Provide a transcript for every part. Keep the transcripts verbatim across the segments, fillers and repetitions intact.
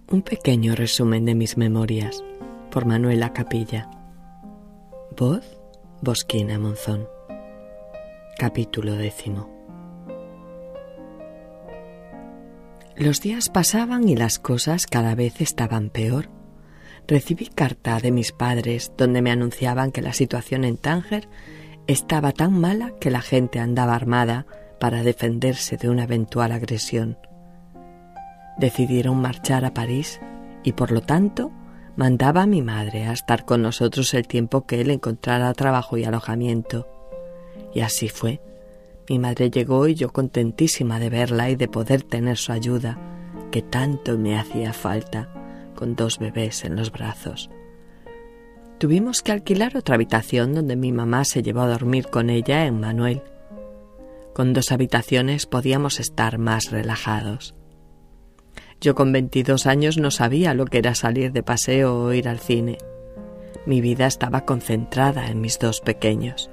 Un pequeño resumen de mis memorias, por Manuela Capilla. Voz, Bosquina Monzón. Capítulo décimo. Los días pasaban y las cosas cada vez estaban peor. Recibí carta de mis padres donde me anunciaban que la situación en Tánger estaba tan mala que la gente andaba armada para defenderse de una eventual agresión. Decidieron marchar a París y, por lo tanto, mandaba a mi madre a estar con nosotros el tiempo que él encontrara trabajo y alojamiento. Y así fue. Mi madre llegó y yo contentísima de verla y de poder tener su ayuda, que tanto me hacía falta, con dos bebés en los brazos. Tuvimos que alquilar otra habitación donde mi mamá se llevó a dormir con ella en Manuel. Con dos habitaciones podíamos estar más relajados. Yo con veintidós años no sabía lo que era salir de paseo o ir al cine. Mi vida estaba concentrada en mis dos pequeños.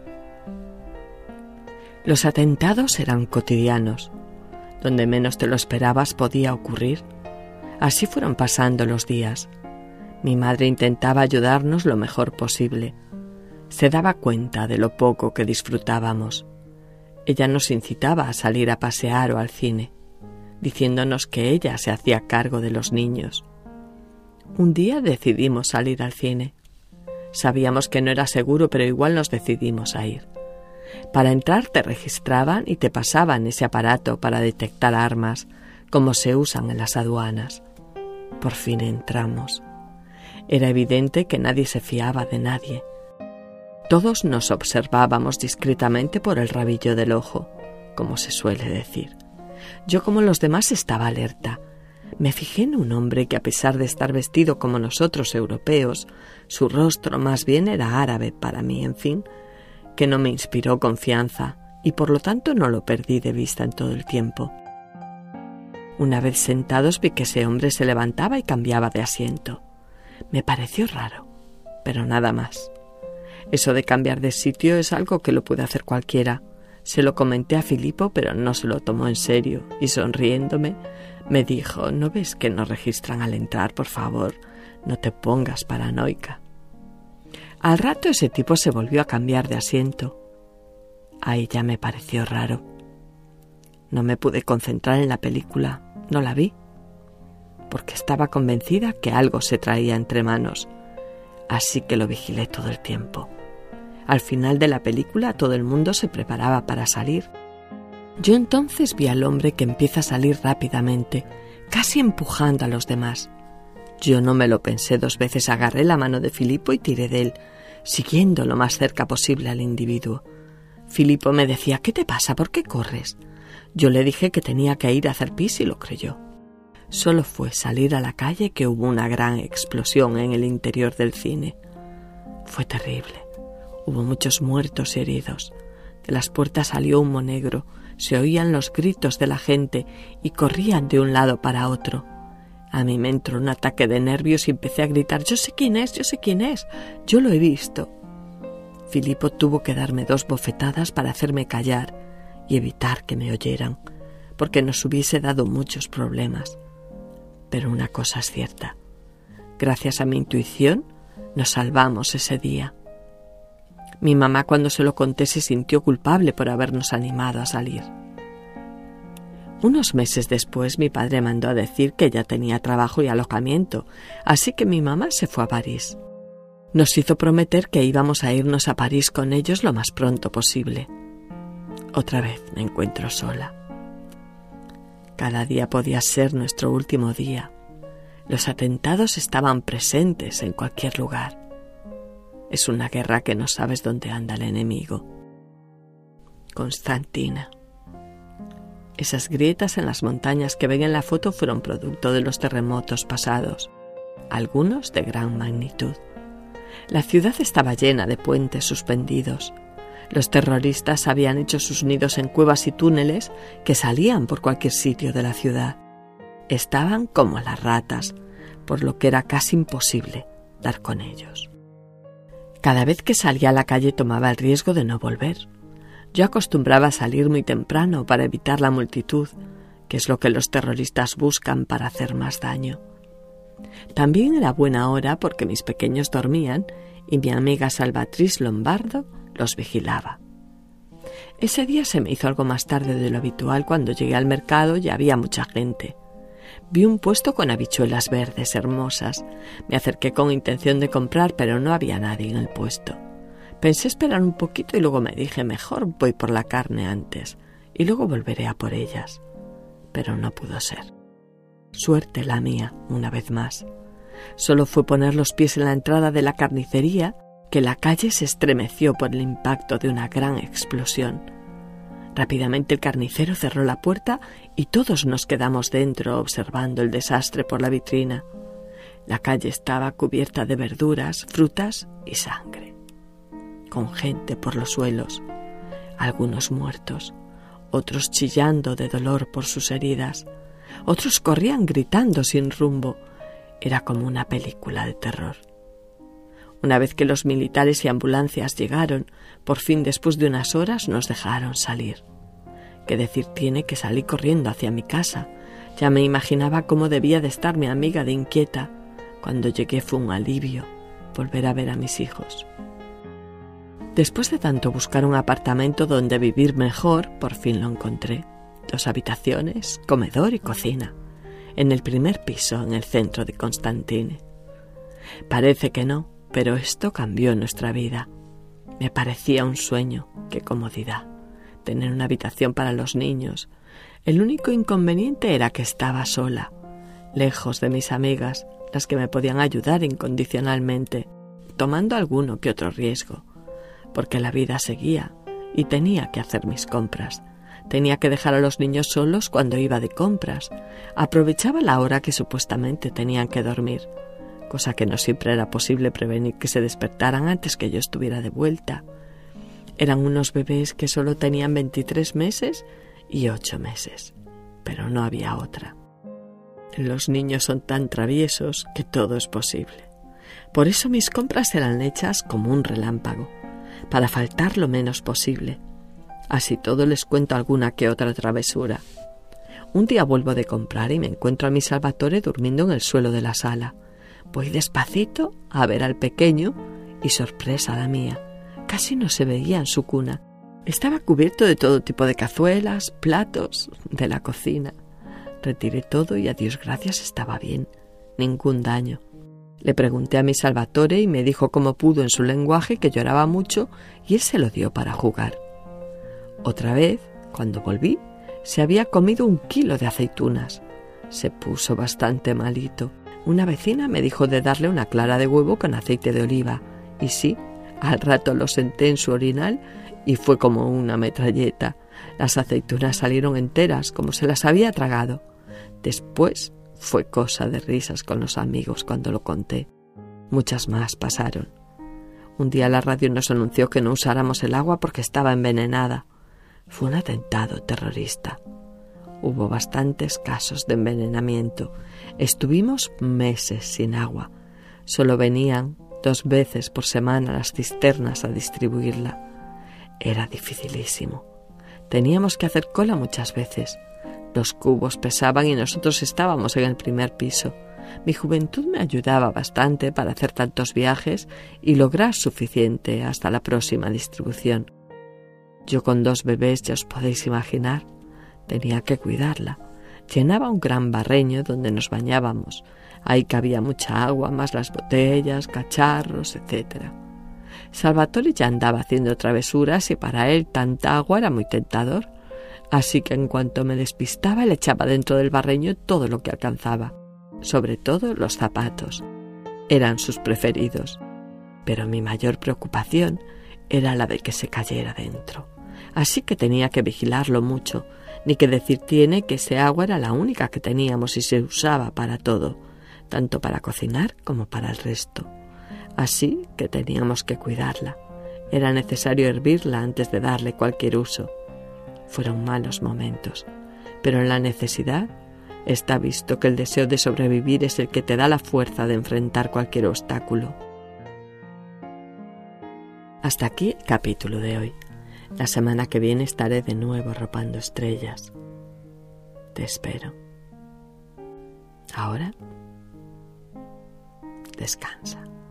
Los atentados eran cotidianos. Donde menos te lo esperabas podía ocurrir. Así fueron pasando los días. Mi madre intentaba ayudarnos lo mejor posible. Se daba cuenta de lo poco que disfrutábamos. Ella nos incitaba a salir a pasear o al cine, diciéndonos que ella se hacía cargo de los niños. Un día decidimos salir al cine. Sabíamos que no era seguro, pero igual nos decidimos a ir. Para entrar te registraban y te pasaban ese aparato para detectar armas, como se usan en las aduanas. Por fin entramos. Era evidente que nadie se fiaba de nadie. Todos nos observábamos discretamente por el rabillo del ojo, como se suele decir. Yo, como los demás, estaba alerta. Me fijé en un hombre que, a pesar de estar vestido como nosotros europeos, su rostro más bien era árabe para mí, en fin, que no me inspiró confianza y por lo tanto no lo perdí de vista en todo el tiempo. Una vez sentados vi que ese hombre se levantaba y cambiaba de asiento. Me pareció raro, pero nada más. Eso de cambiar de sitio es algo que lo puede hacer cualquiera. Se lo comenté a Filipo, pero no se lo tomó en serio, y sonriéndome me dijo: «¿No ves que nos registran al entrar? Por favor, no te pongas paranoica». Al rato ese tipo se volvió a cambiar de asiento. Ahí ya me pareció raro. No me pude concentrar en la película, no la vi, porque estaba convencida que algo se traía entre manos, así que lo vigilé todo el tiempo. Al final de la película todo el mundo se preparaba para salir. Yo entonces vi al hombre que empieza a salir rápidamente, casi empujando a los demás. Yo no me lo pensé dos veces, agarré la mano de Filipo y tiré de él, siguiendo lo más cerca posible al individuo. Filipo me decía: «¿Qué te pasa? ¿Por qué corres?». Yo le dije que tenía que ir a hacer pis y lo creyó. Solo fue salir a la calle que hubo una gran explosión en el interior del cine. Fue terrible. Hubo muchos muertos y heridos. De las puertas salió humo negro, se oían los gritos de la gente y corrían de un lado para otro. A mí me entró un ataque de nervios y empecé a gritar: «Yo sé quién es, yo sé quién es, yo lo he visto». Filipo tuvo que darme dos bofetadas para hacerme callar y evitar que me oyeran, porque nos hubiese dado muchos problemas. Pero una cosa es cierta: gracias a mi intuición nos salvamos ese día. Mi mamá, cuando se lo conté, se sintió culpable por habernos animado a salir. Unos meses después mi padre mandó a decir que ya tenía trabajo y alojamiento, así que mi mamá se fue a París. Nos hizo prometer que íbamos a irnos a París con ellos lo más pronto posible. Otra vez me encuentro sola. Cada día podía ser nuestro último día. Los atentados estaban presentes en cualquier lugar. Es una guerra que no sabes dónde anda el enemigo. Constantina. Esas grietas en las montañas que ven en la foto fueron producto de los terremotos pasados, algunos de gran magnitud. La ciudad estaba llena de puentes suspendidos. Los terroristas habían hecho sus nidos en cuevas y túneles que salían por cualquier sitio de la ciudad. Estaban como las ratas, por lo que era casi imposible dar con ellos. Cada vez que salía a la calle tomaba el riesgo de no volver. Yo acostumbraba a salir muy temprano para evitar la multitud, que es lo que los terroristas buscan para hacer más daño. También era buena hora porque mis pequeños dormían y mi amiga Salvatriz Lombardo los vigilaba. Ese día se me hizo algo más tarde de lo habitual. Cuando llegué al mercado ya había mucha gente. Vi un puesto con habichuelas verdes hermosas. Me acerqué con intención de comprar, pero no había nadie en el puesto. Pensé esperar un poquito y luego me dije, mejor voy por la carne antes y luego volveré a por ellas. Pero no pudo ser. Suerte la mía, una vez más. Solo fue poner los pies en la entrada de la carnicería que la calle se estremeció por el impacto de una gran explosión. Rápidamente el carnicero cerró la puerta y todos nos quedamos dentro observando el desastre por la vitrina. La calle estaba cubierta de verduras, frutas y sangre, con gente por los suelos, algunos muertos, otros chillando de dolor por sus heridas, otros corrían gritando sin rumbo. Era como una película de terror. Una vez que los militares y ambulancias llegaron, por fin después de unas horas nos dejaron salir. Qué decir tiene que salí corriendo hacia mi casa. Ya me imaginaba cómo debía de estar mi amiga de inquieta. Cuando llegué fue un alivio volver a ver a mis hijos. Después de tanto buscar un apartamento donde vivir mejor, por fin lo encontré. Dos habitaciones, comedor y cocina, en el primer piso, en el centro de Constantine. Parece que no, pero esto cambió nuestra vida. Me parecía un sueño. Qué comodidad. Tener una habitación para los niños. El único inconveniente era que estaba sola, lejos de mis amigas, las que me podían ayudar incondicionalmente, tomando alguno que otro riesgo, porque la vida seguía y tenía que hacer mis compras. Tenía que dejar a los niños solos cuando iba de compras. Aprovechaba la hora que supuestamente tenían que dormir, cosa que no siempre era posible prevenir que se despertaran antes que yo estuviera de vuelta. Eran unos bebés que solo tenían veintitrés meses y ocho meses, pero no había otra. Los niños son tan traviesos que todo es posible. Por eso mis compras eran hechas como un relámpago, para faltar lo menos posible. Así todo les cuento alguna que otra travesura. Un día vuelvo de comprar y me encuentro a mi Salvatore durmiendo en el suelo de la sala. Voy despacito a ver al pequeño y sorpresa la mía. Casi no se veía en su cuna. Estaba cubierto de todo tipo de cazuelas, platos de la cocina. Retiré todo y a Dios gracias estaba bien. Ningún daño. Le pregunté a mi Salvatore y me dijo como pudo en su lenguaje que lloraba mucho y él se lo dio para jugar. Otra vez, cuando volví, se había comido un kilo de aceitunas. Se puso bastante malito. Una vecina me dijo de darle una clara de huevo con aceite de oliva. Y sí, al rato lo senté en su orinal y fue como una metralleta. Las aceitunas salieron enteras, como se las había tragado. Después fue cosa de risas con los amigos cuando lo conté. Muchas más pasaron. Un día la radio nos anunció que no usáramos el agua porque estaba envenenada. Fue un atentado terrorista. Hubo bastantes casos de envenenamiento. Estuvimos meses sin agua. Solo venían dos veces por semana las cisternas a distribuirla. Era dificilísimo. Teníamos que hacer cola muchas veces. Los cubos pesaban y nosotros estábamos en el primer piso. Mi juventud me ayudaba bastante para hacer tantos viajes y lograr suficiente hasta la próxima distribución. Yo con dos bebés, ya os podéis imaginar, tenía que cuidarla. Llenaba un gran barreño donde nos bañábamos. Ahí cabía mucha agua, más las botellas, cacharros, etcétera. Salvatore ya andaba haciendo travesuras y para él tanta agua era muy tentador. Así que en cuanto me despistaba le echaba dentro del barreño todo lo que alcanzaba, sobre todo los zapatos. Eran sus preferidos. Pero mi mayor preocupación era la de que se cayera dentro. Así que tenía que vigilarlo mucho. Ni que decir tiene que ese agua era la única que teníamos y se usaba para todo, tanto para cocinar como para el resto. Así que teníamos que cuidarla. Era necesario hervirla antes de darle cualquier uso. Fueron malos momentos, pero en la necesidad está visto que el deseo de sobrevivir es el que te da la fuerza de enfrentar cualquier obstáculo. Hasta aquí el capítulo de hoy. La semana que viene estaré de nuevo arropando estrellas. Te espero. Ahora descansa.